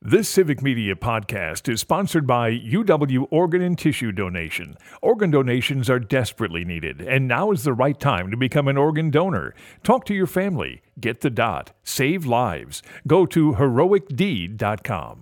This Civic Media podcast is sponsored by UW Organ and Tissue Donation. Organ donations are desperately needed, and now is the right time to become an organ donor. Talk to your family. Get the dot. Save lives. Go to heroicdeed.com.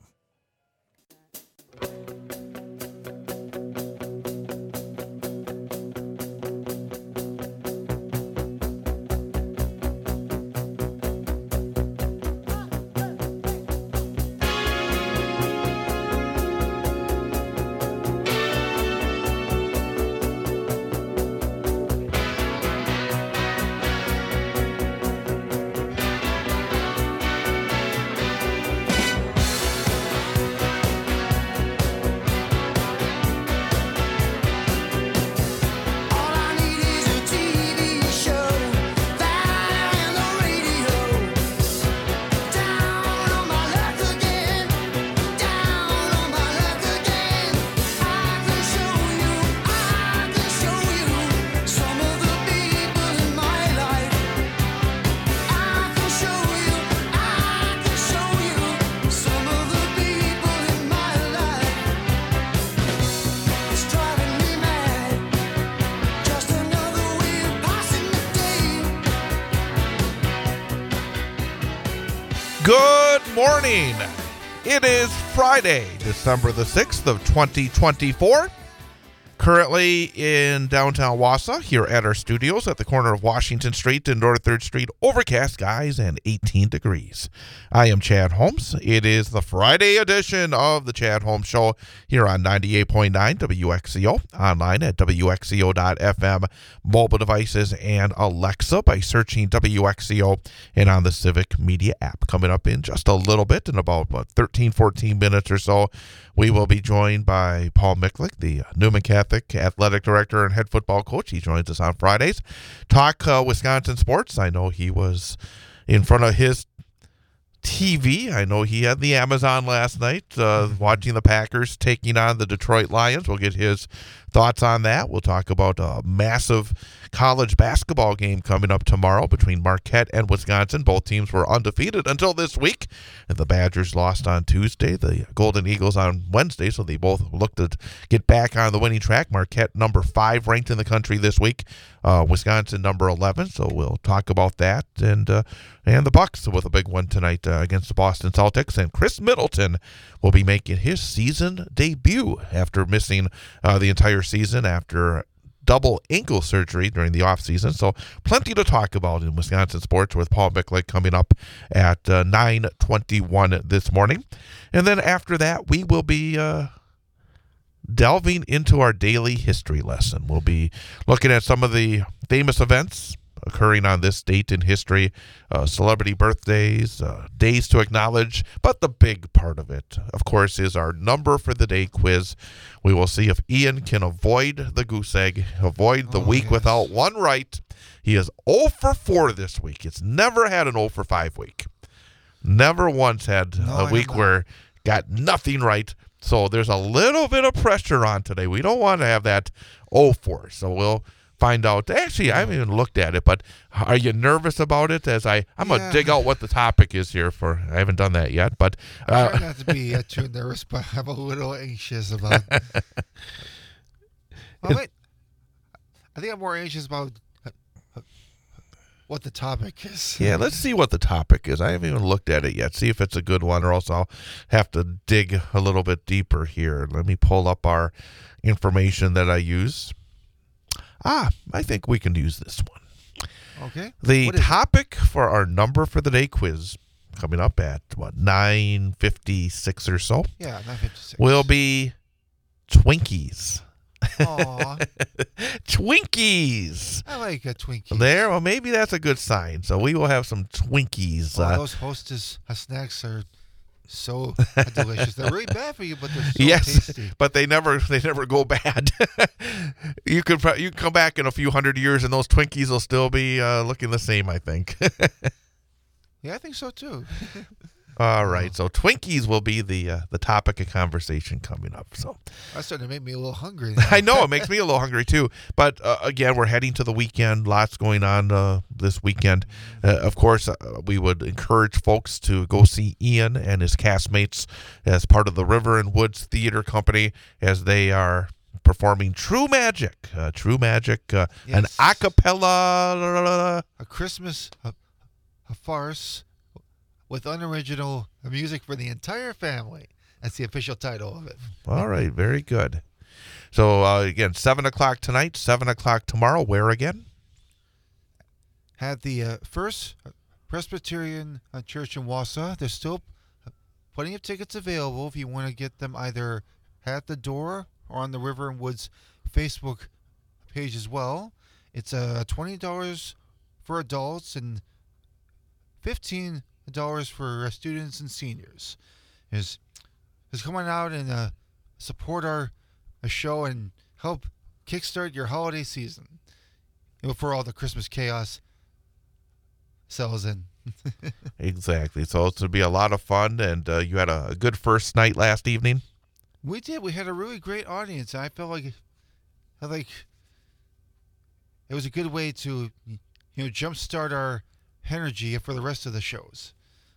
Good morning. It is Friday, December the 6th of 2024. Currently in downtown Wausau, here at our studios at the corner of Washington Street and North 3rd Street. Overcast skies and 18 degrees. I am Chad Holmes. It is the Friday edition of the Chad Holmes Show here on 98.9 WXCO, online at WXCO.FM, mobile devices, and Alexa by searching WXCO, and on the Civic Media app. Coming up in just a little bit, in about 13, 14 minutes or so, we will be joined by Paul Miklik, the Newman Catholic Athletic Director and head football coach. He joins us on Fridays. Talk Wisconsin sports. I know he was in front of his TV. I know he had the Amazon last night, watching the Packers taking on the Detroit Lions. We'll get his thoughts on that. We'll talk about a massive college basketball game coming up tomorrow between Marquette and Wisconsin. Both teams were undefeated until this week, and the Badgers lost on Tuesday, the Golden Eagles on Wednesday, so they both look to get back on the winning track. Marquette number 5 ranked in the country this week, Wisconsin number 11, so we'll talk about that, and the Bucks with a big one tonight against the Boston Celtics, and Chris Middleton will be making his season debut after missing the entire season after double ankle surgery during the offseason. So plenty to talk about in Wisconsin sports with Paul Miklik coming up at 9:21 this morning. And then after that, we will be delving into our daily history lesson. We'll be looking at some of the famous events occurring on this date in history, celebrity birthdays, days to acknowledge. But the big part of it, of course, is our number for the day quiz. We will see if Ian can avoid the goose egg, avoid the week without one right. He is 0 for 4 this week. It's never had an 0 for 5 week. Never once had a week where got nothing right. So there's a little bit of pressure on today. We don't want to have that 0 for. So we'll find out. Actually, I haven't even looked at it, but are you nervous about it? I'm going to dig out what the topic is here for. I haven't done that yet, but I try not to be too nervous, but I'm a little anxious about it. Well, wait. I think I'm more anxious about what the topic is. Yeah, let's see what the topic is. I haven't even looked at it yet. See if it's a good one, or else I'll have to dig a little bit deeper here. Let me pull up our information that I use. I think we can use this one. Okay. The topic for our number for the day quiz, coming up at, 9:56 or so? Yeah, 9:56. Will be Twinkies. Aw. Twinkies. I like a Twinkie. There, well, maybe that's a good sign. So we will have some Twinkies. Those Hostess snacks are so delicious. They're really bad for you, but they're so tasty. But they never go bad. You can come back in a few hundred years, and those Twinkies will still be looking the same, I think. Yeah, I think so too. All right, so Twinkies will be the topic of conversation coming up. So That's starting to make me a little hungry now. I know it makes me a little hungry too. But again, we're heading to the weekend. Lots going on this weekend. Of course, we would encourage folks to go see Ian and his castmates as part of the River and Woods Theater Company as they are performing True Magic. True Magic, an Yes. a cappella. A Christmas, a farce with unoriginal music for the entire family. That's the official title of it. All right, very good. So again, 7 o'clock tonight, 7 o'clock tomorrow. Where again? At the First Presbyterian Church in Wausau. There's still plenty of tickets available if you want to get them either at the door or on the River and Woods Facebook page as well. It's $20 for adults and $15 for students and seniors. Is come on out and support our show and help kickstart your holiday season before all the Christmas chaos sells in. Exactly. So it's going to be a lot of fun, and you had a good first night last evening. We did. We had a really great audience. I felt like it was a good way to jumpstart our energy for the rest of the shows.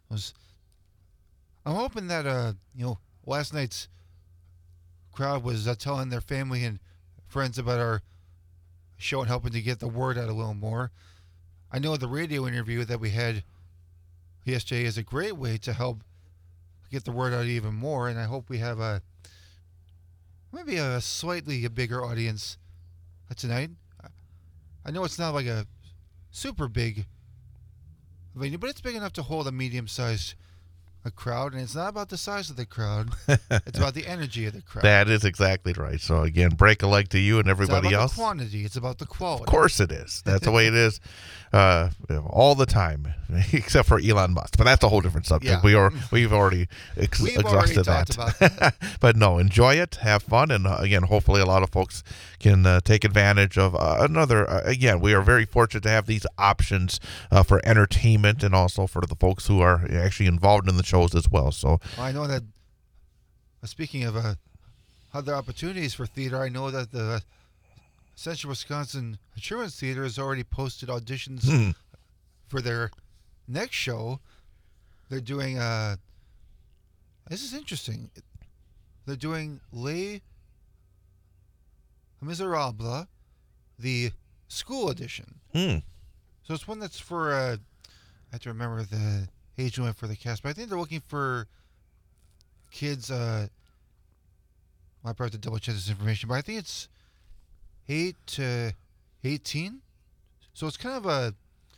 I'm hoping that last night's crowd was telling their family and friends about our show and helping to get the word out a little more. I know the radio interview that we had yesterday is a great way to help get the word out even more, and I hope we have maybe a slightly bigger audience tonight. I know it's not like a super big venue, but it's big enough to hold a medium-sized crowd, and it's not about the size of the crowd. It's about the energy of the crowd. That is exactly right. So again, break a leg to you and everybody it's not about else. the quantity. It's about the quality. Of course it is. That's the way it is all the time, except for Elon Musk. But that's a whole different subject. Yeah. We've already exhausted talked that. about that. But no, enjoy it, have fun, and again, hopefully a lot of folks can take advantage of another. Again, we are very fortunate to have these options for entertainment and also for the folks who are actually involved in the shows as well. So Well, I know that, speaking of other opportunities for theater, I know that the Central Wisconsin Children's Theater has already posted auditions for their next show. They're doing, this is interesting, they're doing Les Miserables, the school edition. So it's one that's for, I have to remember the age limit for the cast, but I think they're looking for kids, I probably have to double check this information, but I think it's 8 to 18. So it's kind of a,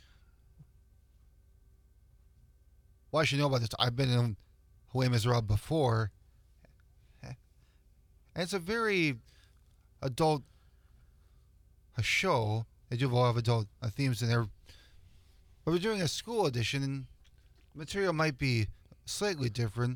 well, I should know about this. I've been in Les Miserables before, and it's a very adult show. They do have a lot of adult themes in there, but we're doing a school edition, and material might be slightly different.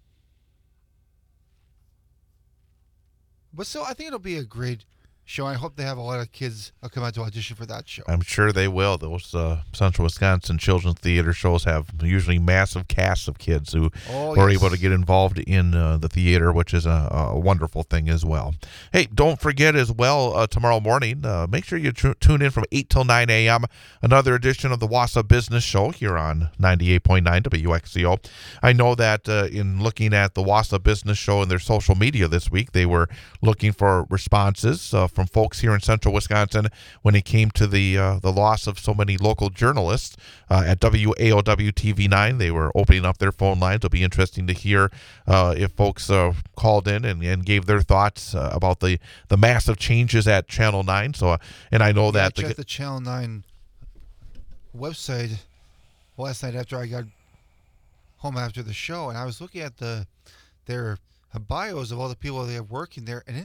But still, I think it'll be a great show. I hope they have a lot of kids come out to audition for that show. I'm sure they will. Those Central Wisconsin Children's Theater shows have usually massive casts of kids who are able to get involved in the theater, which is a wonderful thing as well. Hey, don't forget as well, tomorrow morning, make sure you tune in from 8 till 9 a.m., another edition of the Wausau Business Show here on 98.9 WXCO. I know that in looking at the Wausau Business Show and their social media this week, they were looking for responses from folks here in Central Wisconsin when it came to the loss of so many local journalists at WAOW TV9. They were opening up their phone lines. It'll be interesting to hear if folks called in and gave their thoughts about the massive changes at Channel 9. So, and I know that I checked the Channel 9 website last night after I got home after the show, and I was looking at their bios of all the people they have working there, and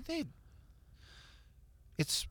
it's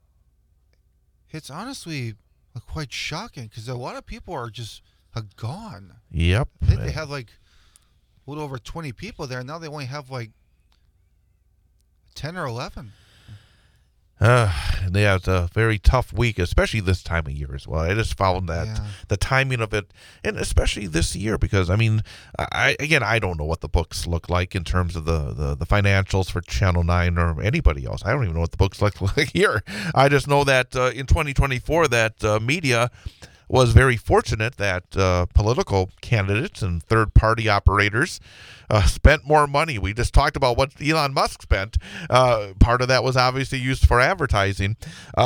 honestly quite shocking because a lot of people are just gone. Yep. I think they had like a little over 20 people there, and now they only have like 10 or 11. Yeah, it's a very tough week, especially this time of year as well. I just found that the timing of it, and especially this year, because I mean, I don't know what the books look like in terms of the financials for Channel 9 or anybody else. I don't even know what the books look like here. I just know that in 2024 that media was very fortunate that political candidates and third-party operators spent more money. We just talked about what Elon Musk spent. Part of that was obviously used for advertising.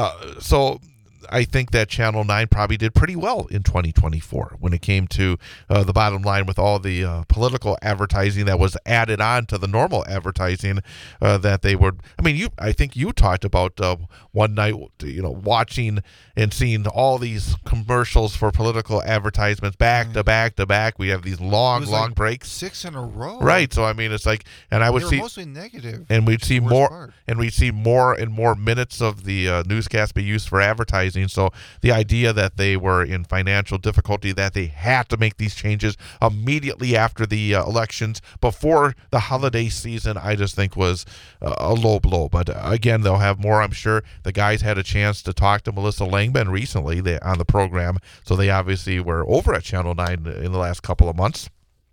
So I think that Channel 9 probably did pretty well in 2024 when it came to the bottom line with all the political advertising that was added on to the normal advertising that they were. I mean, I think you talked about one night, watching and seeing all these commercials for political advertisements back to back to back. We have these long breaks. 6 in a row. Right. So, I mean, it's like, and I would see mostly negative. And we'd see more, and we'd see more and more minutes of the newscast be used for advertising. So the idea that they were in financial difficulty, that they had to make these changes immediately after the elections, before the holiday season, I just think was a low blow. But again, they'll have more, I'm sure. The guys had a chance to talk to Melissa Langman recently on the program, so they obviously were over at Channel 9 in the last couple of months.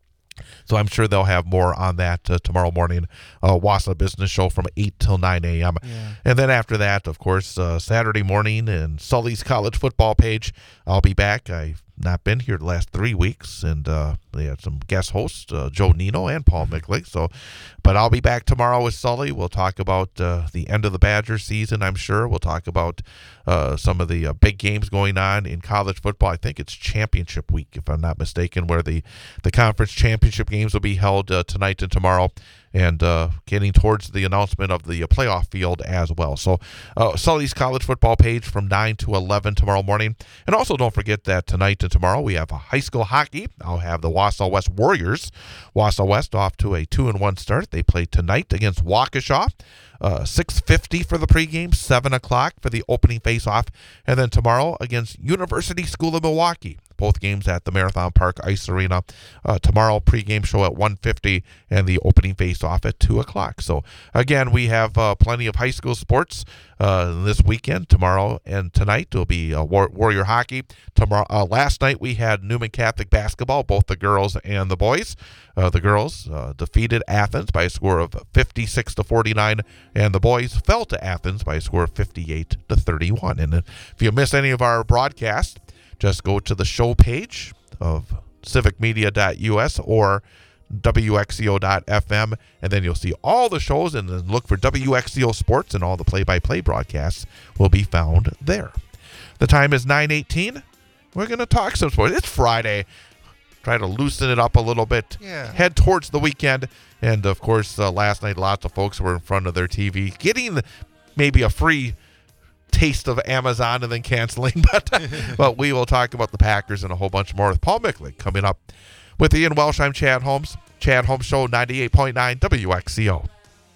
So I'm sure they'll have more on that tomorrow morning, Wausau Business Show from 8 till 9 a.m. Yeah. And then after that, of course, Saturday morning and Sully's college football page, I'll be back. I've not been here the last 3 weeks, and they had some guest hosts, Joe Nino and Paul Micklig. But I'll be back tomorrow with Sully. We'll talk about the end of the Badger season, I'm sure. We'll talk about some of the big games going on in college football. I think it's championship week, if I'm not mistaken, where the conference championship games will be held tonight and tomorrow, and getting towards the announcement of the playoff field as well. So Sully's college football page from 9 to 11 tomorrow morning. And also don't forget that tonight and tomorrow we have high school hockey. I'll have the Wausau West Warriors. Wausau West off to a 2-1 start. They play tonight against Waukesha. 6:50 for the pregame, 7 o'clock for the opening face-off, and then tomorrow against University School of Milwaukee. Both games at the Marathon Park Ice Arena. Tomorrow, pregame show at 1:50 and the opening face-off at 2 o'clock. So, again, we have plenty of high school sports this weekend. Tomorrow and tonight will be Warrior hockey. Last night we had Newman Catholic basketball, both the girls and the boys. The girls defeated Athens by a score of 56-49, and the boys fell to Athens by a score of 58-31. And if you miss any of our broadcasts, just go to the show page of civicmedia.us or WXCO.FM, and then you'll see all the shows, and then look for WXCO Sports, and all the play-by-play broadcasts will be found there. The time is 9:18. We're going to talk some sports. It's Friday. Try to loosen it up a little bit. Yeah. Head towards the weekend. And, of course, last night lots of folks were in front of their TV getting maybe a free taste of Amazon and then canceling. But we will talk about the Packers and a whole bunch more with Paul Micklig coming up. With Ian Welsh, I'm Chad Holmes. Chad Holmes Show, 98.9 WXCO.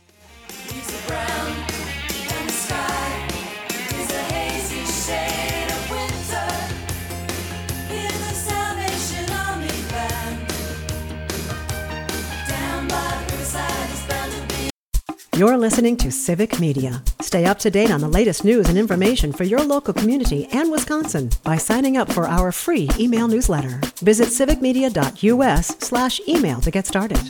You're listening to Civic Media. Stay up to date on the latest news and information for your local community and Wisconsin by signing up for our free email newsletter. Visit civicmedia.us/email to get started.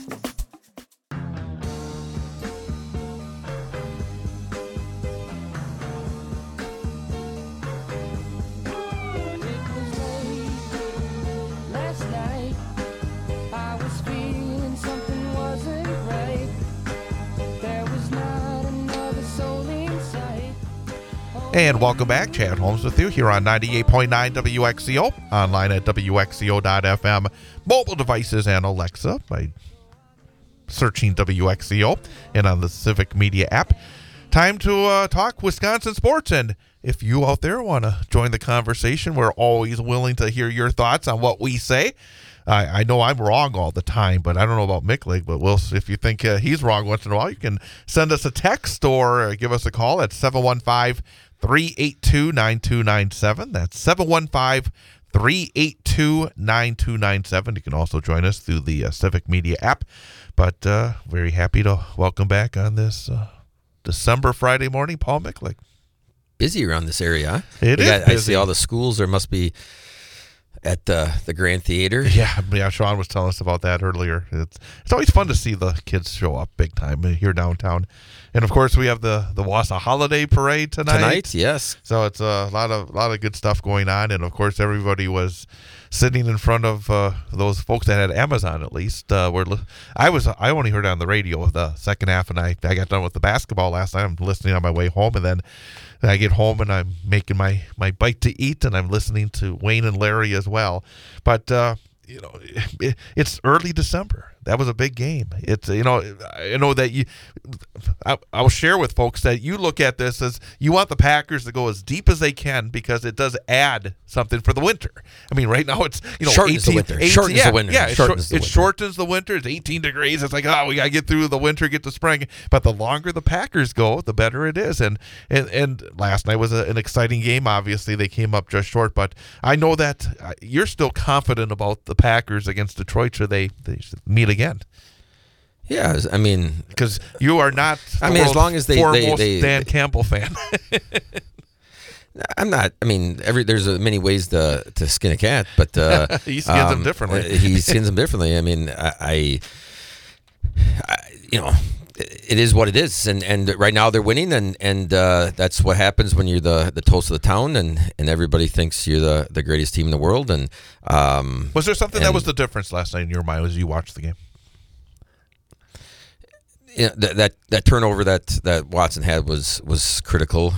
And welcome back. Chad Holmes with you here on 98.9 WXCO, online at WXCO.FM, mobile devices and Alexa by searching WXCO, and on the Civic Media app. Time to talk Wisconsin sports, and if you out there want to join the conversation, we're always willing to hear your thoughts on what we say. I know I'm wrong all the time, but I don't know about Micklig, but if you think he's wrong once in a while, you can send us a text or give us a call at 715-382-9297. That's 715-382-9297. You can also join us through the Civic Media app. But very happy to welcome back on this December Friday morning, Paul Micklig. busy around this area. Huh? It is I busy. see all the schools. There must be at the Grand Theater. Yeah. Sean was telling us about that earlier. It's always fun to see the kids show up big time here downtown. And of course, we have the Wausau Holiday Parade tonight. Yes. So it's a lot of good stuff going on. And of course, everybody was sitting in front of those folks that had Amazon. At least I only heard it on the radio the second half, and I got done with the basketball last night. I'm listening on my way home, and then I get home and I'm making my bite to eat, and I'm listening to Wayne and Larry as well. But it's early December. That was a big game. It's I know that I'll share with folks that you look at this as you want the Packers to go as deep as they can because it does add something for the winter. I mean, right now it's shortens the winter. Shortens the winter. Yeah, it shortens the winter. It's 18 degrees. It's like, we gotta get through the winter, get to spring. But the longer the Packers go, the better it is. And last night was an exciting game. Obviously, they came up just short, but I know that you're still confident about the Packers against Detroit. Should they meet again? Yeah, I mean, because you are not. As long as they Dan Campbell fan. I'm not. I mean, there's many ways to skin a cat, but he skins them differently. He skins them differently. I mean, I it is what it is, and right now they're winning, and that's what happens when you're the toast of the town, and everybody thinks you're the greatest team in the world. And was there something that was the difference last night in your mind as you watched the game? Yeah, that turnover that Watson had was critical.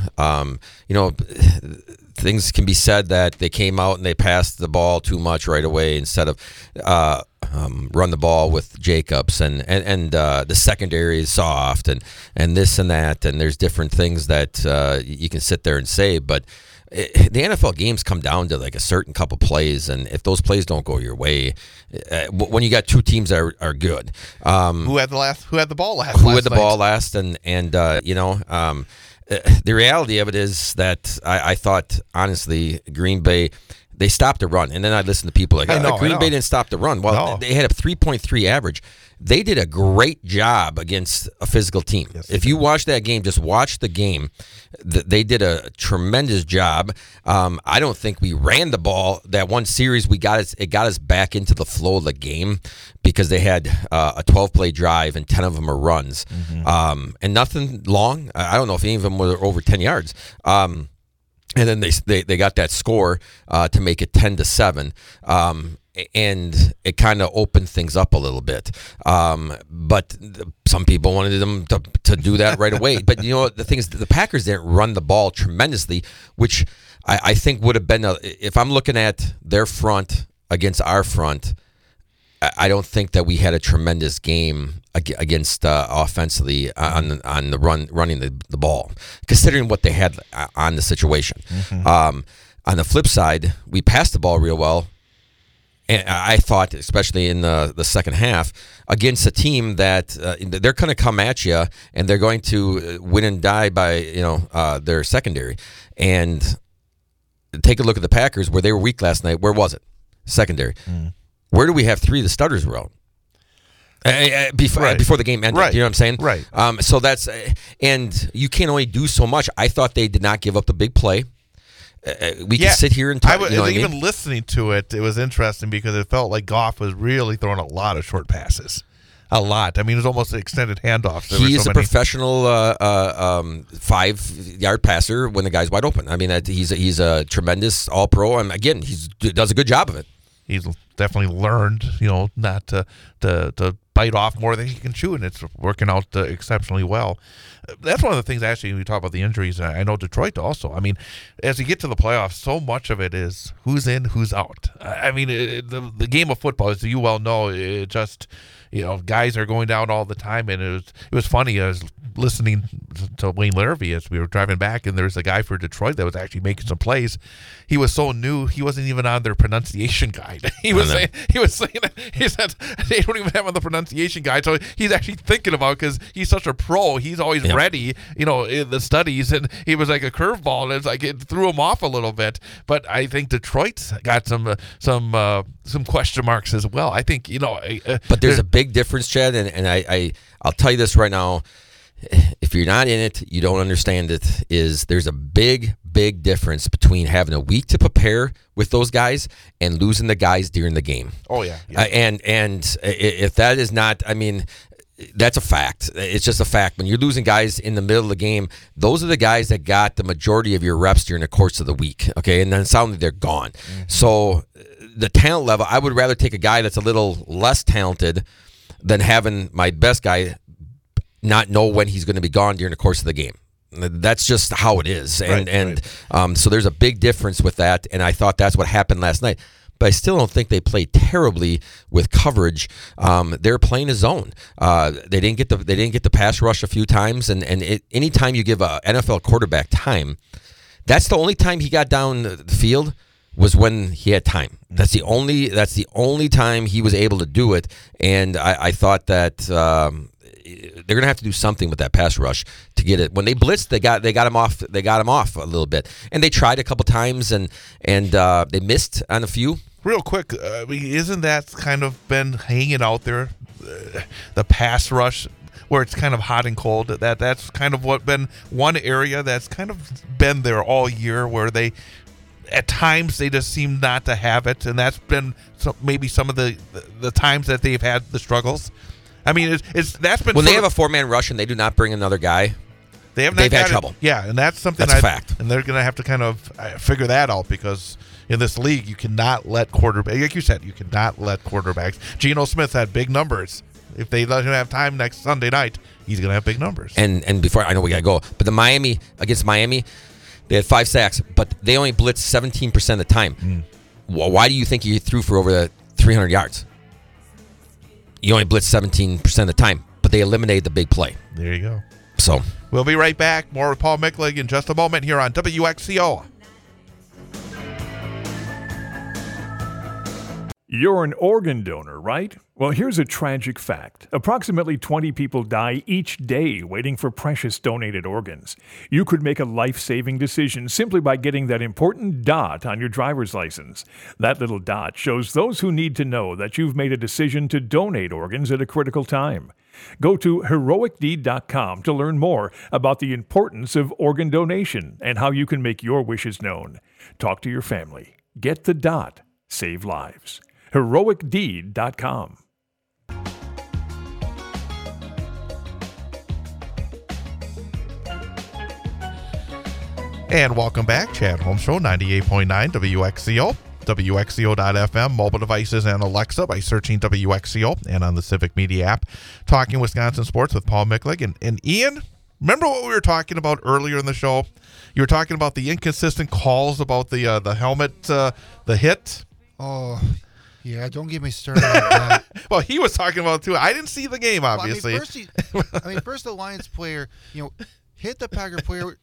Things can be said that they came out and they passed the ball too much right away instead of run the ball with Jacobs, and the secondary is soft and this and that, and there's different things that you can sit there and say, but the NFL games come down to like a certain couple plays, and if those plays don't go your way, when you got two teams that are good, who had the ball last? Who had the ball last, and the reality of it is that I thought honestly Green Bay. They stopped the run, and then I listened to people like, Green Bay didn't stop the run. Well, They had a 3.3 average. They did a great job against a physical team. Yes, if you watch that game, just watch the game. They did a tremendous job. I don't think we ran the ball. That one series, it got us back into the flow of the game because they had a 12-play drive, and 10 of them are runs. Mm-hmm. And nothing long. I don't know if any of them were over 10 yards. And then they got that score to make it 10-7, and it kind of opened things up a little bit. But some people wanted them to do that right away. But the thing is, the Packers didn't run the ball tremendously, which I think would have been if I'm looking at their front against our front. I don't think that we had a tremendous game against offensively on the running the ball, considering what they had on the situation. Mm-hmm. On the flip side, we passed the ball real well, and I thought, especially in the second half, against a team that they're going to come at you and they're going to win and die by their secondary. And take a look at the Packers, where they were weak last night. Where was it? Secondary. Mm. Where do we have three of the starters were out? Before the game ended. Right. You know what I'm saying? Right. So that's and you can only do so much. I thought they did not give up the big play. We can sit here and talk. Even listening to it, it was interesting because it felt like Goff was really throwing a lot of short passes. A lot. I mean, it was almost extended handoffs. He is a professional 5-yard passer when the guy's wide open. I mean, he's a tremendous All-Pro, and again, he does a good job of it. He's definitely learned, not to bite off more than he can chew, and it's working out exceptionally well. That's one of the things, actually, when we talk about the injuries. I know Detroit also. I mean, as you get to the playoffs, so much of it is who's in, who's out. I mean, the game of football, as you well know, it just, guys are going down all the time, and it was funny. I was listening to Wayne Larrivee as we were driving back, and there's a guy for Detroit that was actually making some plays. He was so new, he wasn't even on their pronunciation guide. He was saying that he said they don't even have on the pronunciation guide. So he's actually thinking about, because he's such a pro, he's always ready, in the studies, and he was like a curveball, and it's like it threw him off a little bit. But I think Detroit's got some question marks as well. I think but there's a big difference, Chad, and I'll tell you this right now. if you're not in it, you don't understand it, is there's a big difference between having a week to prepare with those guys and losing the guys during the game. Oh, yeah. And if that is not, I mean, that's a fact. It's just a fact. When you're losing guys in the middle of the game, those are the guys that got the majority of your reps during the course of the week, okay? And then suddenly they're gone. Mm-hmm. So the talent level, I would rather take a guy that's a little less talented than having my best guy not know when he's going to be gone during the course of the game. That's just how it is. And so there's a big difference with that, and I thought that's what happened last night. But I still don't think they played terribly with coverage. They're playing a zone. They didn't get the pass rush a few times, and anytime you give a NFL quarterback time, that's the only time he got down the field was when he had time. That's the only time he was able to do it, and I thought that they're going to have to do something with that pass rush to get it. When they blitzed, they got him off. They got him off a little bit, and they tried a couple times, and they missed on a few. Real quick, isn't that kind of been hanging out there, the pass rush, where it's kind of hot and cold? That's kind of what been one area that's kind of been there all year, where they, at times, they just seem not to have it, and that's been maybe some of the times that they've had the struggles. I mean, that's been when they have a 4-man rush and they do not bring another guy. They've had trouble. Yeah, and that's something that's a fact. And they're going to have to kind of figure that out, because in this league, you cannot let quarterbacks, like you said, quarterbacks. Geno Smith had big numbers. If they let him have time next Sunday night, he's going to have big numbers. And before, I know we got to go, but against Miami, they had 5 sacks, but they only blitzed 17% of the time. Why do you think he threw for over 300 yards? You only blitzed 17% of the time, but they eliminated the big play. There you go. So we'll be right back. More with Paul Micklig in just a moment here on WXCO. You're an organ donor, right? Well, here's a tragic fact. Approximately 20 people die each day waiting for precious donated organs. You could make a life-saving decision simply by getting that important dot on your driver's license. That little dot shows those who need to know that you've made a decision to donate organs at a critical time. Go to heroicdeed.com to learn more about the importance of organ donation and how you can make your wishes known. Talk to your family. Get the dot. Save lives. heroicdeed.com. And welcome back. Chad Holmes Show, 98.9 WXCO, WXCO.FM, mobile devices, and Alexa by searching WXCO, and on the Civic Media app. Talking Wisconsin sports with Paul Micklig. And Ian, remember what we were talking about earlier in the show? You were talking about the inconsistent calls about the helmet, the hit. Oh, yeah, don't get me started on that. Well, he was talking about it too. I didn't see the game, obviously. Well, first the Lions player, hit the Packer player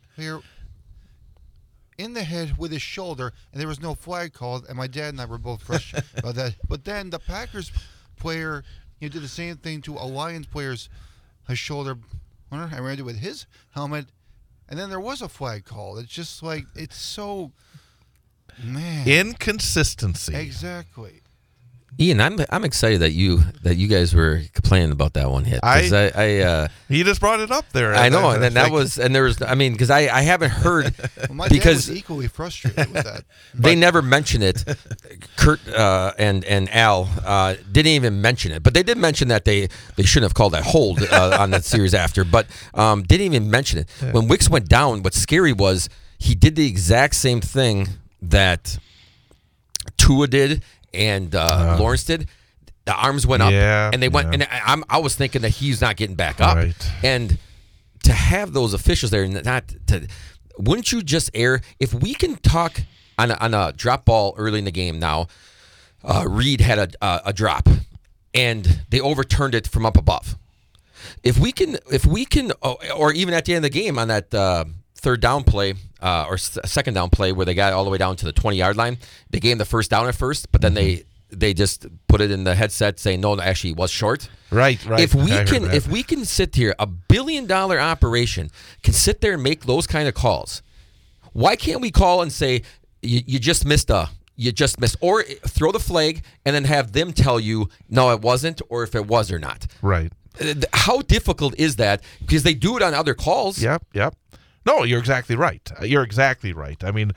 in the head with his shoulder, and there was no flag called, and my dad and I were both frustrated about that. But then the Packers player did the same thing to a Lions player's shoulder. I ran it with his helmet, and then there was a flag called. It's just like, it's so, man. Inconsistency. Exactly. Ian, I'm excited that you guys were complaining about that one hit. He just brought it up there. I know, and there was, because I haven't heard. Well, my dad was equally frustrated with that. They never mention it. Kurt and Al didn't even mention it, but they did mention that they shouldn't have called that hold on that series after, but didn't even mention it. Yeah. When Wicks went down, what's scary was he did the exact same thing that Tua did and Lawrence did. The arms went up, and they went. And I was thinking that he's not getting back up. Right. And to have those officials there, wouldn't you just err? If we can talk on a drop ball early in the game now, Reed had a drop, and they overturned it from up above. If we can, or even at the end of the game on that third down play or second down play where they got all the way down to the 20-yard line, they gave him the first down at first, but then they just put it in the headset saying no, actually it was short. Right. If we can sit here, a $1 billion operation can sit there and make those kind of calls, why can't we call and say you just missed, or throw the flag and then have them tell you no, it wasn't, or if it was or not. Right. How difficult is that? Because they do it on other calls. Yep. No, you're exactly right. I mean,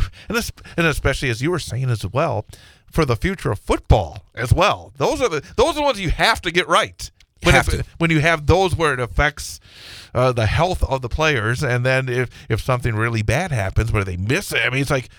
and especially as you were saying as well, for the future of football as well. Those are the ones you have to get right. When you have those where it affects the health of the players, and then if something really bad happens where they miss it, I mean, it's like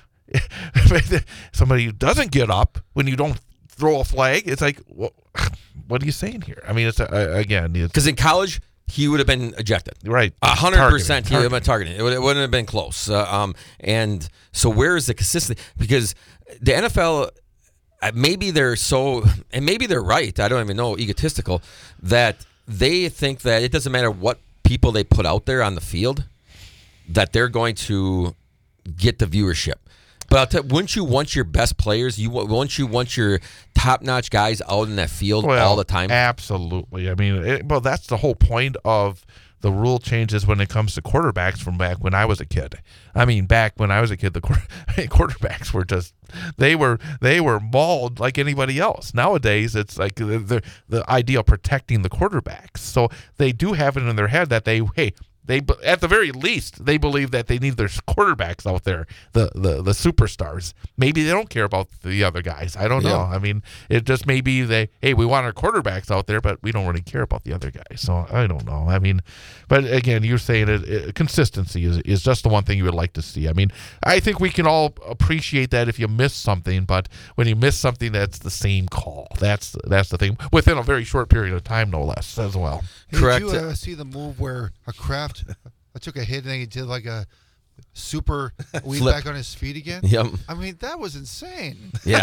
somebody who doesn't get up when you don't throw a flag. It's like, what are you saying here? I mean, it's again because in college he would have been ejected, right? 100%. He would have been targeted. It wouldn't have been close. And so where is the consistency? Because the NFL. Maybe they're right. I don't even know, egotistical, that they think that it doesn't matter what people they put out there on the field, that they're going to get the viewership. But I'll tell you, wouldn't you want your best players? Wouldn't you want your top-notch guys out in that field all the time? Absolutely. I mean, that's the whole point of the rule changes when it comes to quarterbacks from back when I was a kid. I mean, back when I was a kid, the quarterbacks were just they were mauled like anybody else. Nowadays, it's like the idea of protecting the quarterbacks. So they do have it in their head that they at the very least, they believe that they need their quarterbacks out there, the superstars. Maybe they don't care about the other guys. I don't know. I mean, it just may be we want our quarterbacks out there, but we don't really care about the other guys. So I don't know. I mean, but again, you're saying consistency is just the one thing you would like to see. I mean, I think we can all appreciate that if you miss something, but when you miss something that's the same call, that's the thing, within a very short period of time, no less, as well. Correct. Did you see the move where a Kraft I took a hit and then he did like a super weave back on his feet again? Yep. I mean, that was insane. Yeah.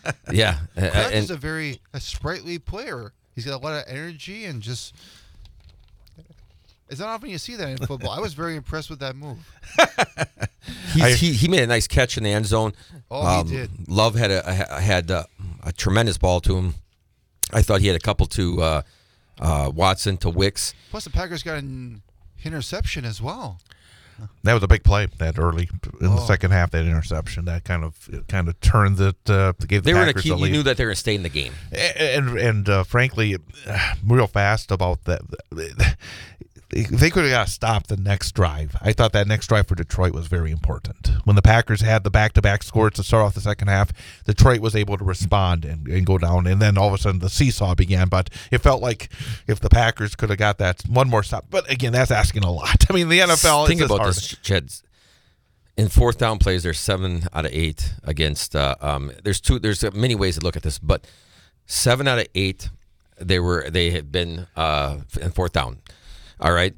Kraft is a sprightly player. He's got a lot of energy and just... It's not often you see that in football. I was very impressed with that move. He made a nice catch in the end zone. Oh, he did. Love had a tremendous ball to him. I thought he had a couple to Watson, to Wicks. Plus, the Packers got an interception as well. That was a big play that early in the second half. That interception that kind of turned it. Gave the Packers the lead. You knew that they were going to stay in the game. And frankly, real fast about that. They could have got stopped the next drive. I thought that next drive for Detroit was very important. When the Packers had the back-to-back scores to start off the second half, Detroit was able to respond and go down, and then all of a sudden the seesaw began. But it felt like if the Packers could have got that one more stop. But again, that's asking a lot. I mean, the NFL Think is about hard. this, Cheds. In fourth down plays, there's 7 out of 8 against. There's many ways to look at this, but 7 out of 8 they had been in fourth down. All right.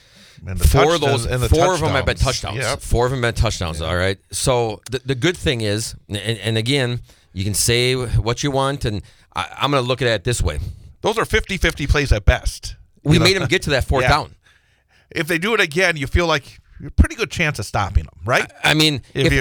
And four of them have been touchdowns. Yep. 4 of them have been touchdowns. All right. So the good thing is, and again, you can say what you want, and I'm going to look at it this way. Those are 50-50 plays at best. We made them get to that fourth down. If they do it again, you feel like you're a pretty good chance of stopping them, right? I mean,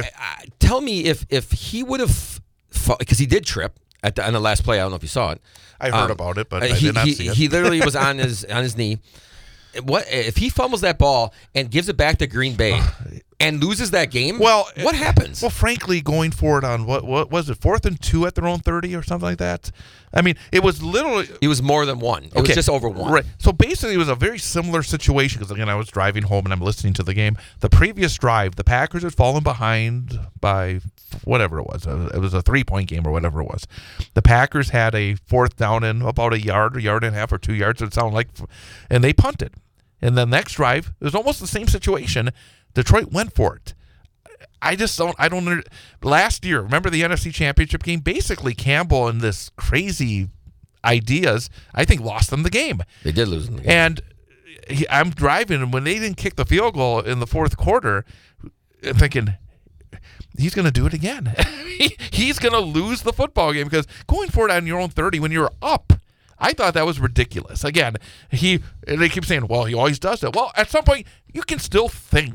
tell me if he would have, because he did trip on the last play. I don't know if you saw it. I heard about it, but I did not see it. He literally was on his knee. What if he fumbles that ball and gives it back to Green Bay and loses that game? Well, what happens? Well, frankly, going forward on what was it, 4th and 2 at their own 30 or something like that? I mean, it was literally... It was more than one. It was just over one. Right. So basically, it was a very similar situation because, again, I was driving home and I'm listening to the game. The previous drive, the Packers had fallen behind by whatever it was. It was a 3-point game or whatever it was. The Packers had a 4th down in about a yard and a half or 2 yards, it sounded like, and they punted. And the next drive, it was almost the same situation. Detroit went for it. I don't. Last year, remember the NFC Championship game? Basically, Campbell and this crazy ideas, I think, lost them the game. They did lose them the game. And I'm driving, and when they didn't kick the field goal in the fourth quarter, I'm thinking, he's going to do it again. He's going to lose the football game because going for it on your own 30 when you're up, I thought that was ridiculous. Again, they keep saying, well, he always does it. Well, at some point, you can still think.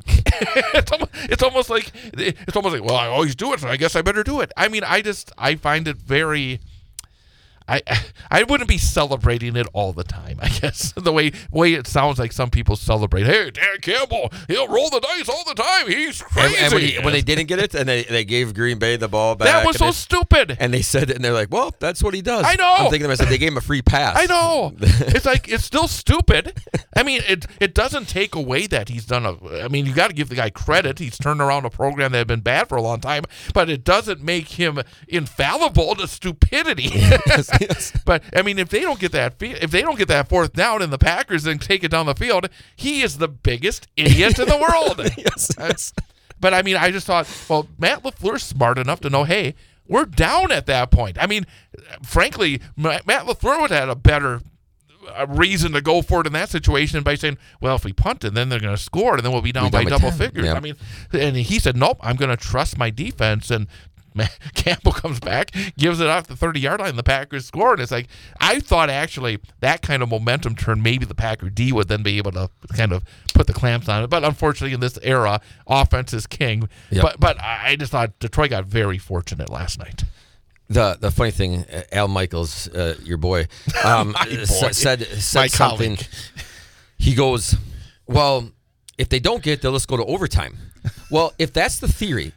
It's almost like, well, I always do it, so I guess I better do it. I mean, I find it very, I wouldn't be celebrating it all the time, I guess. The way it sounds like some people celebrate. Hey, Dan Campbell, he'll roll the dice all the time. He's crazy. And when they didn't get it, and they gave Green Bay the ball back. That was so stupid. And they said it, and they're like, well, that's what he does. I know. I'm thinking to myself, they gave him a free pass. I know. It's like, it's still stupid. I mean, it doesn't take away that he's done you got to give the guy credit. He's turned around a program that had been bad for a long time, but it doesn't make him infallible to stupidity. Yes. But I mean, if they don't get that fourth down and the Packers then take it down the field, he is the biggest idiot in the world. Yes. But I mean, I just thought, well, Matt LaFleur's smart enough to know, hey, we're down at that point. I mean, frankly, Matt LaFleur would have had a better reason to go for it in that situation by saying, well, if we punt it, then they're going to score, and then we'll be down by double 10. Figures. Yeah. I mean, and he said, nope, I'm going to trust my defense, and Campbell comes back, gives it off the 30-yard line, the Packers score, and it's like, I thought actually that kind of momentum turn, maybe the Packer D would then be able to kind of put the clamps on it, but unfortunately in this era, offense is king. Yep. But I just thought Detroit got very fortunate last night. The funny thing, Al Michaels, your boy, said something. He goes, well, if they don't get it, they'll just go to overtime. Well, if that's the theory,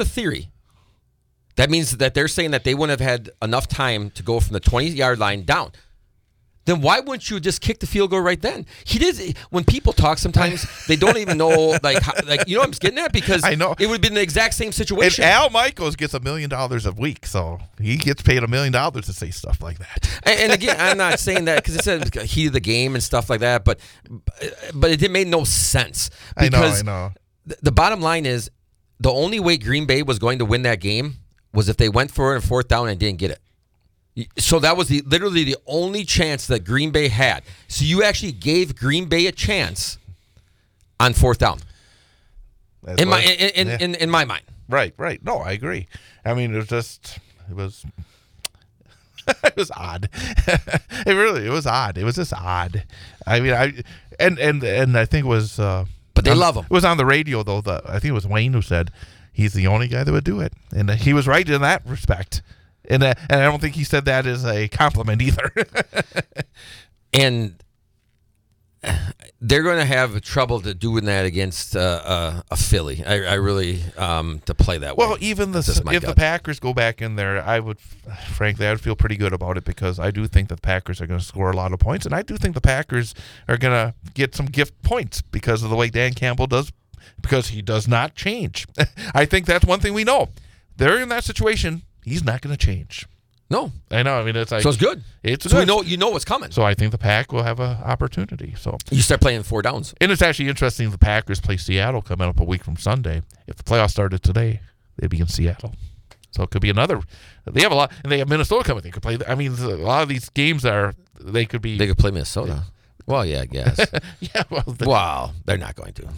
that means that they're saying that they wouldn't have had enough time to go from the 20-yard line down. Then why wouldn't you just kick the field goal right then? He did. When people talk, sometimes they don't even know, like you know what I'm getting at? Because I know it would have been the exact same situation. And Al Michaels gets $1 million a week, so he gets paid $1 million to say stuff like that. And again, I'm not saying that because it said heat of the game and stuff like that, but it made no sense. Because I know. The bottom line is the only way Green Bay was going to win that game was if they went for it on fourth down and didn't get it. So that was literally the only chance that Green Bay had. So you actually gave Green Bay a chance on fourth down. In my mind. Right. No, I agree. I mean, it was it was odd. It was odd. It was just odd. I mean, I think it was. But they love him. It was on the radio though. I think it was Wayne who said he's the only guy that would do it, and he was right in that respect. And I don't think he said that as a compliment either. And they're going to have trouble doing that against a Philly. I really to play that way. Well, even if the Packers go back in there, I would feel pretty good about it because I do think that the Packers are going to score a lot of points, and I do think the Packers are going to get some gift points because of the way Dan Campbell does. Because he does not change. I think that's one thing we know. They're in that situation. He's not going to change. No. I know. I mean, it's like... So it's good. It's so good. you know what's coming. So I think the Pack will have an opportunity. So you start playing 4 downs. And it's actually interesting the Packers play Seattle coming up a week from Sunday. If the playoffs started today, they'd be in Seattle. So it could be another... They have a lot... And they have Minnesota coming. They could play... I mean, a lot of these games they could be... They could play Minnesota. Well, yeah, I guess. Yeah, well, they're not going to.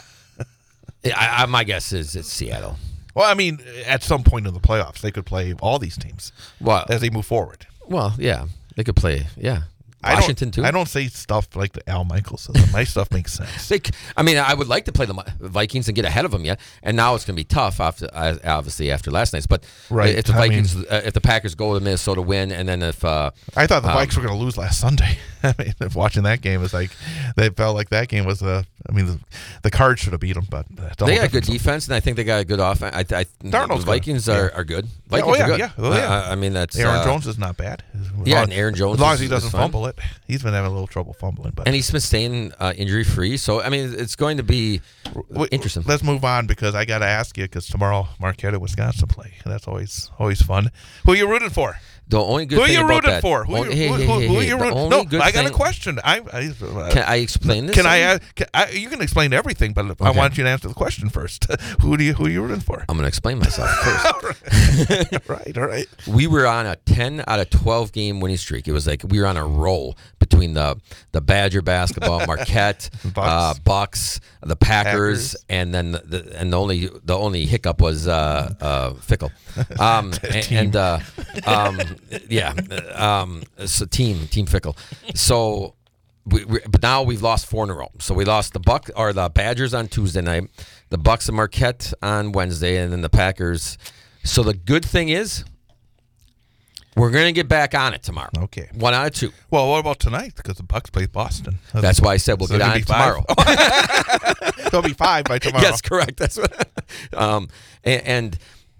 My guess is it's Seattle. Well, I mean, at some point in the playoffs, they could play all these teams as they move forward. Well, yeah, they could play, Washington, too. I don't say stuff like the Al Michaels says. My stuff makes sense. I would like to play the Vikings and get ahead of them yet, and now it's going to be tough, obviously, after last night's. But if the Vikings, if the Packers go to Minnesota, win, and then if... I thought the Vikings were going to lose last Sunday. I mean, if watching that game, it's like they felt like that game was the Cards should have beat them, but they got a good defense, and I think they got a good offense. The Vikings are good. Vikings are good. Yeah. I mean, that's Aaron Jones is not bad. And Aaron Jones, as long as he doesn't fumble it, he's been having a little trouble fumbling. But and he's been staying injury free, so I mean, it's going to be interesting. Let's move on because I got to ask you because tomorrow Marquette and Wisconsin play, and that's always fun. Who are you rooting for? The only good thing about that. Who are you rooting for? No, I got a question. Can I explain this? You can explain everything, but I want you to answer the question first. Who are you rooting for? I'm going to explain myself first. All right. We were on a 10 out of 12 game winning streak. It was like we were on a roll between the Badger basketball, Marquette, Bucks, the Packers, and then the only hiccup was Fickle. So Team Fickle. So, but now we've lost 4 in a row. So we lost the Badgers on Tuesday night, the Bucks and Marquette on Wednesday, and then the Packers. So the good thing is, We're going to get back on it tomorrow. Okay. 1 out of 2. Well, what about tonight? Because the Bucks play Boston. That's why I said we'll get on it tomorrow. There'll be 5 by tomorrow. Yes, correct. That's what. And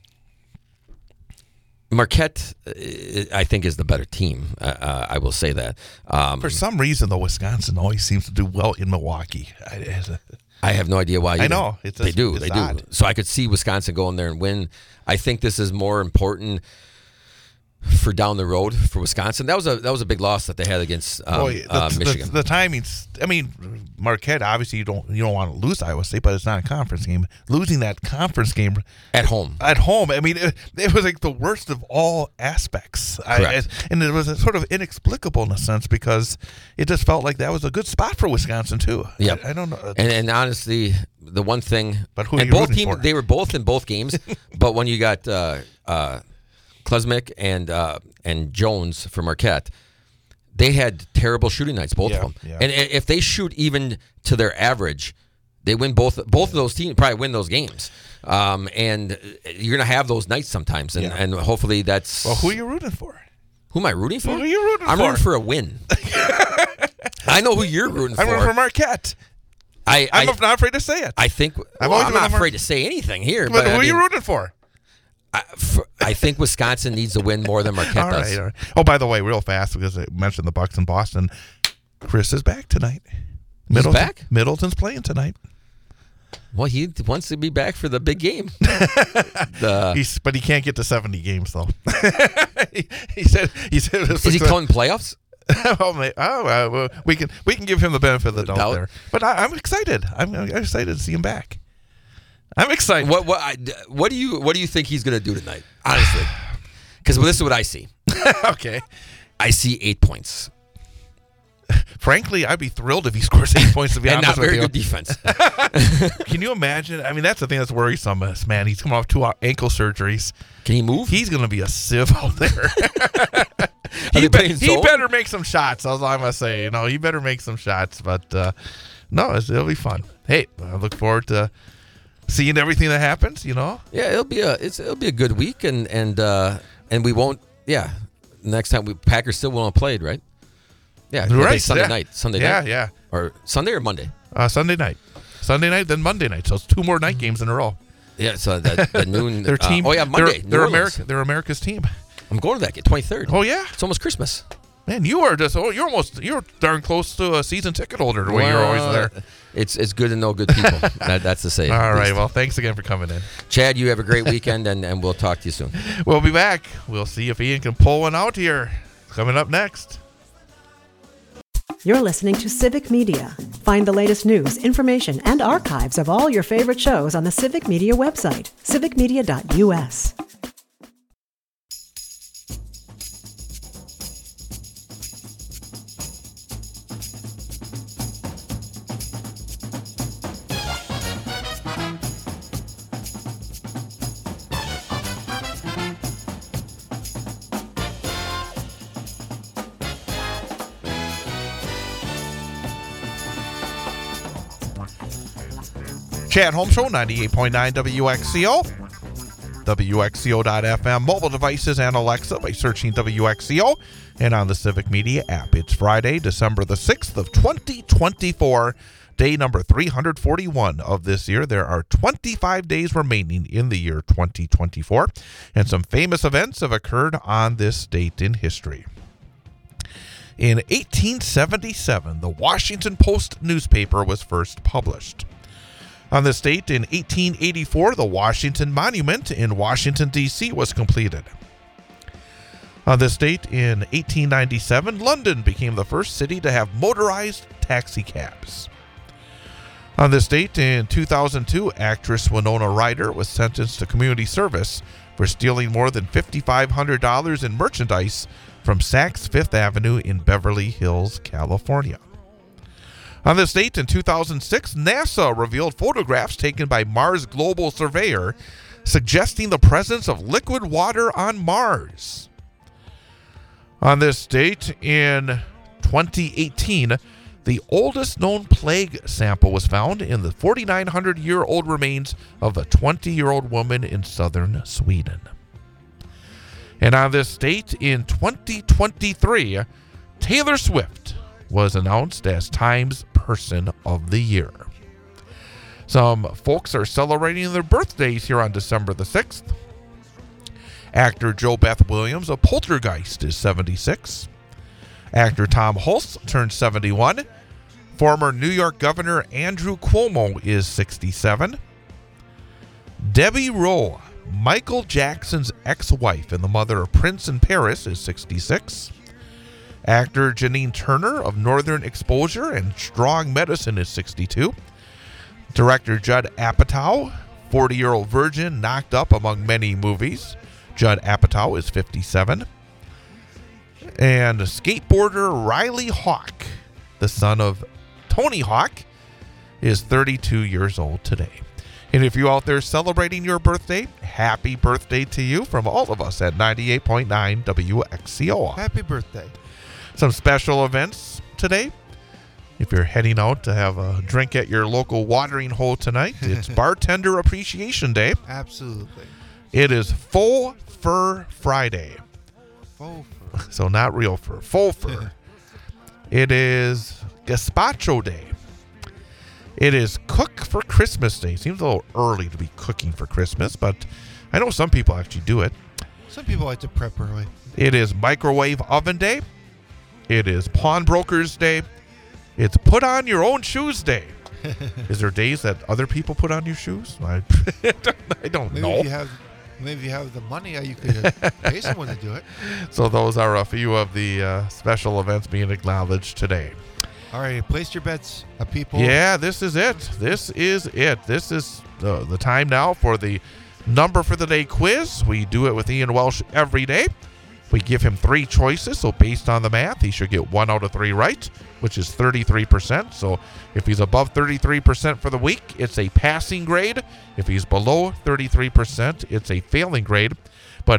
Marquette, I think, is the better team. I will say that. For some reason, though, Wisconsin always seems to do well in Milwaukee. I have no idea why. I know. They do. So I could see Wisconsin going there and win. I think this is more important for down the road for Wisconsin. That was a big loss that they had against Michigan. The timing's. I mean, Marquette. Obviously, you don't want to lose Iowa State, but it's not a conference game. Losing that conference game at home. I mean, it was like the worst of all aspects. And it was sort of inexplicable in a sense because it just felt like that was a good spot for Wisconsin too. Yeah, I don't know. And honestly, the one thing. But who are you both rooting for? They were both in both games, but when you got Klesmik and Jones for Marquette, they had terrible shooting nights, both of them. Yeah. And if they shoot even to their average, they win both of those teams. Probably win those games. And you're gonna have those nights sometimes, and hopefully that's. Well, who are you rooting for? Who am I rooting for? Who are you rooting for? I'm rooting for a win. I know who you're rooting for. I'm rooting for Marquette. I'm not afraid to say it. I think I'm not afraid to say anything here. But who are you rooting for? I think Wisconsin needs to win more than Marquette does. All right. Oh, by the way, real fast, because I mentioned the Bucks in Boston, Chris is back tonight. He's back? Middleton's playing tonight. Well, he wants to be back for the big game. But he can't get to 70 games, though. he said. Is he counting playoffs? We can give him the benefit of the doubt there. But I'm excited. I'm excited to see him back. I'm excited. What do you think he's going to do tonight? Honestly, because this is what I see. Okay, I see 8 points. Frankly, I'd be thrilled if he scores 8 points. To be honest with you, and not very good defense. Can you imagine? I mean, that's the thing that's worrisome. Man, he's come off 2 ankle surgeries. Can he move? He's going to be a sieve out there. He better make some shots. That's all I'm going to say. He better make some shots. But no, it'll be fun. Hey, I look forward to seeing everything that happens. Yeah, it'll be a good week, and we won't. Yeah, next time Packers still won't have played, right? Yeah, right. Sunday night. Yeah. Or Sunday or Monday? Sunday night, then Monday night. So it's 2 more night games in a row. Yeah, so that noon. Their team. Monday. They're America's team. I'm going to that game, 23rd. Oh yeah, it's almost Christmas. Man, you're darn close to a season ticket holder the way you're always there. It's good to know good people. That's to say. All right. Well, thanks again for coming in. Chad, you have a great weekend, and we'll talk to you soon. We'll be back. We'll see if Ian can pull one out here. Coming up next. You're listening to Civic Media. Find the latest news, information, and archives of all your favorite shows on the Civic Media website, civicmedia.us. Chad Holmes Show, 98.9 WXCO, WXCO.FM, mobile devices, and Alexa by searching WXCO, and on the Civic Media app. It's Friday, December the 6th of 2024, day number 341 of this year. There are 25 days remaining in the year 2024, and some famous events have occurred on this date in history. In 1877, the Washington Post newspaper was first published. On this date, in 1884, the Washington Monument in Washington, D.C. was completed. On this date, in 1897, London became the first city to have motorized taxi cabs. On this date, in 2002, actress Winona Ryder was sentenced to community service for stealing more than $5,500 in merchandise from Saks Fifth Avenue in Beverly Hills, California. On this date, in 2006, NASA revealed photographs taken by Mars Global Surveyor suggesting the presence of liquid water on Mars. On this date, in 2018, the oldest known plague sample was found in the 4,900-year-old remains of a 20-year-old woman in southern Sweden. And on this date in 2023, Taylor Swift was announced as Time's Person of the Year. Some folks are celebrating their birthdays here on December the 6th. Actor Joe Beth Williams of Poltergeist is 76. Actor Tom Hulce turned 71. Former New York Governor Andrew Cuomo is 67. Debbie Rowe, Michael Jackson's ex-wife and the mother of Prince and Paris, is 66. Actor Janine Turner of Northern Exposure and Strong Medicine is 62. Director Judd Apatow, 40-year-old virgin knocked up among many movies. Judd Apatow is 57. And skateboarder Riley Hawk, the son of Tony Hawk, is 32 years old today. And if you're out there celebrating your birthday, happy birthday to you from all of us at 98.9 WXCO. Happy birthday. Some special events today. If you're heading out to have a drink at your local watering hole tonight, it's Bartender Appreciation Day. Absolutely. It is Faux Fur Friday. Faux fur. So not real fur, faux fur. It is Gazpacho Day. It is Cook for Christmas Day. Seems a little early to be cooking for Christmas, but I know some people actually do it. Some people like to prep early. It is Microwave Oven Day. It is Pawnbrokers Day. It's Put On Your Own Shoes Day. Is there days that other people put on your shoes? I don't know. Maybe if you have the money, you could pay someone to do it. So those are a few of the special events being acknowledged today. All right, place your bets, people. Yeah, this is it. This is it. This is the time now for the number for the day quiz. We do it with Ian Welsh every day. We give him 3 choices, so based on the math, he should get 1 out of 3 right, which is 33%. So if he's above 33% for the week, it's a passing grade. If he's below 33%, it's a failing grade. But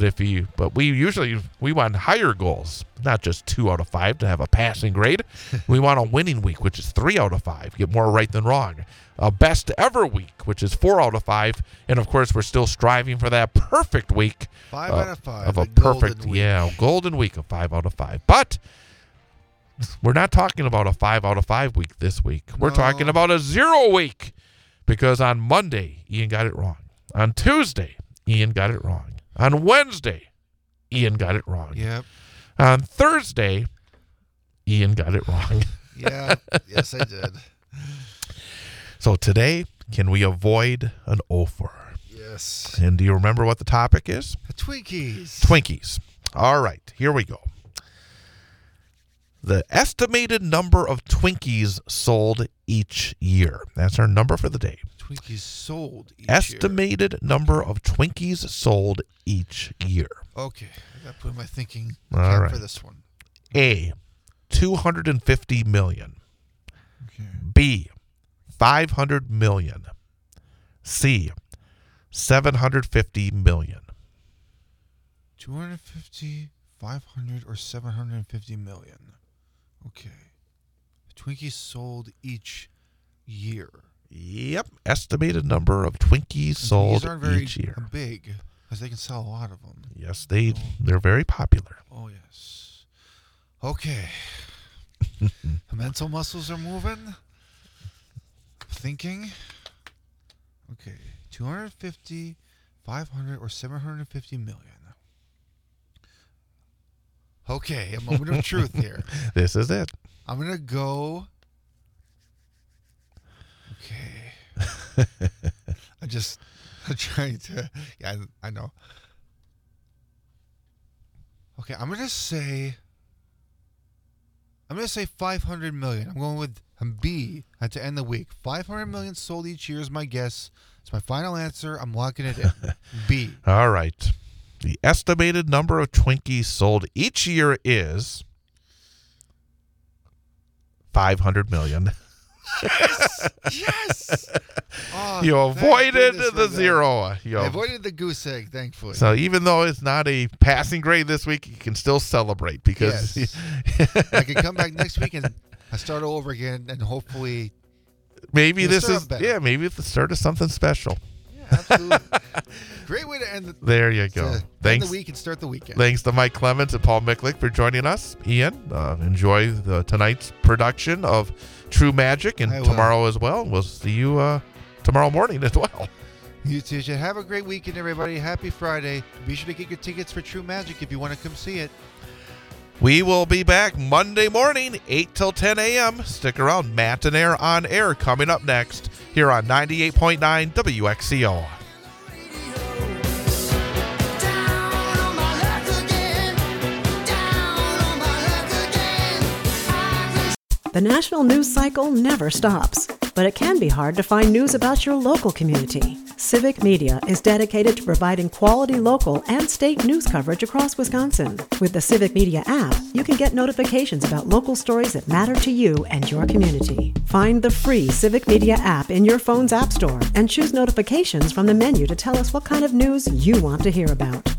we want higher goals, not just 2 out of 5 to have a passing grade. We want a winning week, which is 3 out of 5. Get more right than wrong. A best ever week, which is 4 out of 5. And of course, we're still striving for that perfect week. 5 out of 5. Of a perfect, golden week of 5 out of 5. But we're not talking about a 5 out of 5 week this week. We're talking about a 0 week. Because on Monday, Ian got it wrong. On Tuesday, Ian got it wrong. On Wednesday, Ian got it wrong. Yep. On Thursday, Ian got it wrong. Yeah. Yes, I did. So today, can we avoid an offer? Yes. And do you remember what the topic is? Twinkies. Twinkies. All right, here we go. The estimated number of Twinkies sold each year. That's our number for the day. Twinkies sold each Estimated number of Twinkies sold each year. Okay. I got to put my thinking cap for this one. A, 250 million. Okay. B, 500 million. C, 750 million. 250, 500, or 750 million. Okay. Twinkies sold each year. Yep. Estimated number of Twinkies sold each year. Big, because they can sell a lot of them. Yes, they're very popular. Oh, yes. Okay. The mental muscles are moving. Thinking. Okay. 250, 500, or 750 million. Okay, a moment of truth here. This is it. I'm going to go. Okay. I'm trying to. Yeah, I know. Okay, I'm going to say 500 million. I'm going with B to end the week. 500 million sold each year is my guess. It's my final answer. I'm locking it in. B. All right. The estimated number of Twinkies sold each year is 500 million. Yes! Yes! Oh, you avoided the 0. I avoided the goose egg, thankfully. So even though it's not a passing grade this week, you can still celebrate because I can come back next week and start all over again, and hopefully maybe it's the start of something special. Absolutely. Great way to end there you go. Thanks. End the week and start the weekend. Thanks to Mike Clements and Paul Miklik for joining us. Ian, enjoy tonight's production of True Magic and tomorrow as well. We'll see you tomorrow morning as well. You too. Have a great weekend, everybody. Happy Friday. Be sure to get your tickets for True Magic if you want to come see it. We will be back Monday morning, 8 till 10 a.m. Stick around. Matt and Air on Air coming up next here on 98.9 WXCO. The national news cycle never stops, but it can be hard to find news about your local community. Civic Media is dedicated to providing quality local and state news coverage across Wisconsin. With the Civic Media app, you can get notifications about local stories that matter to you and your community. Find the free Civic Media app in your phone's app store and choose notifications from the menu to tell us what kind of news you want to hear about.